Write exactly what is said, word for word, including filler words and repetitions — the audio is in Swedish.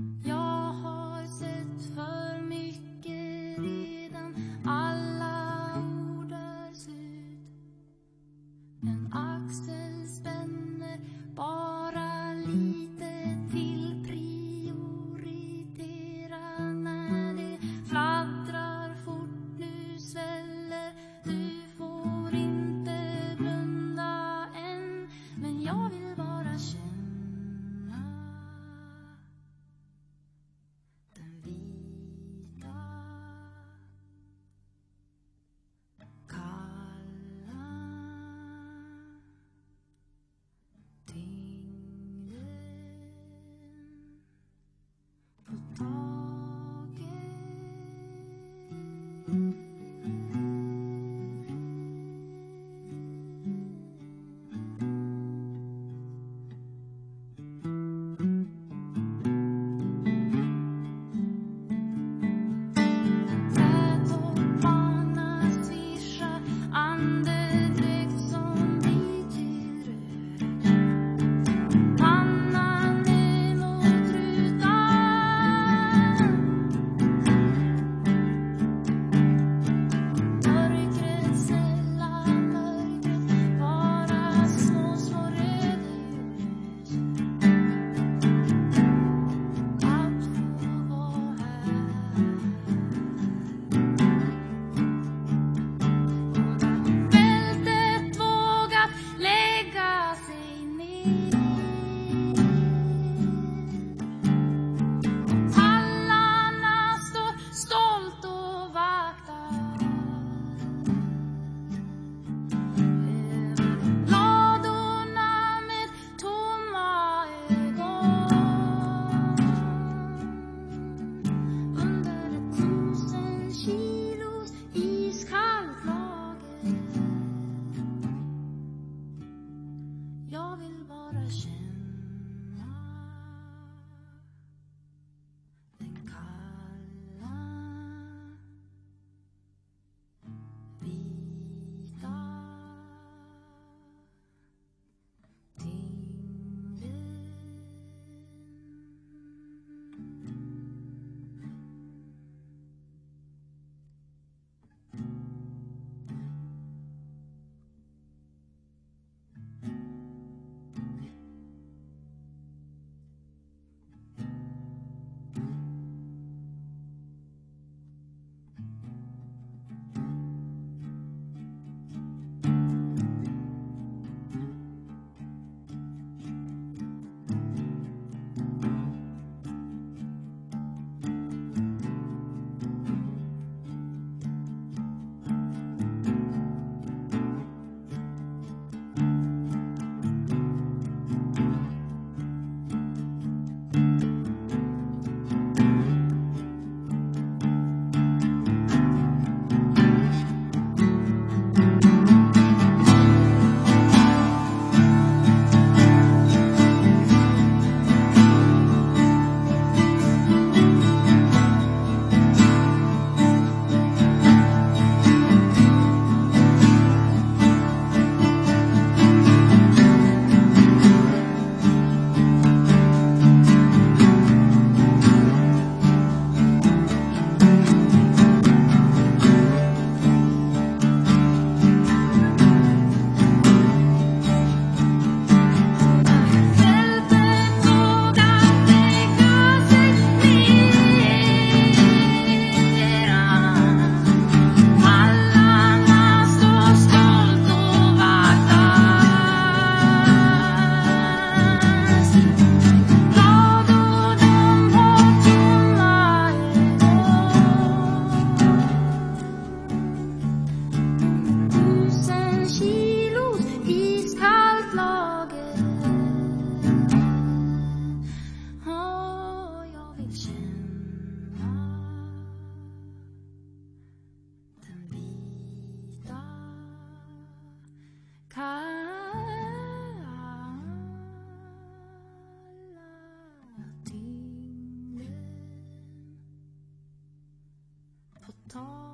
Jag har sett för mycket redan. Alla ord är slut. En axel spänner bara lite till. Prioritera när det fladdrar fort. Nu sväller. Du får inte blunda än. Men jag vill bara känna den vita, kalla tyngden på taket. Trädtopparna svischar, andedräkt som blir till rök. Pannan är mot rutan. Mörkret, snälla mörkret, bara små, små röda ljus. Att få vara här. Fältet vågat lägga sig ner. Tallarna står stolt och vaktar. Över ladorna med tomma ögon. Under ett tusen kilos iskallt lager. Jag vill bara känna den kalla, vita tyngden. Ta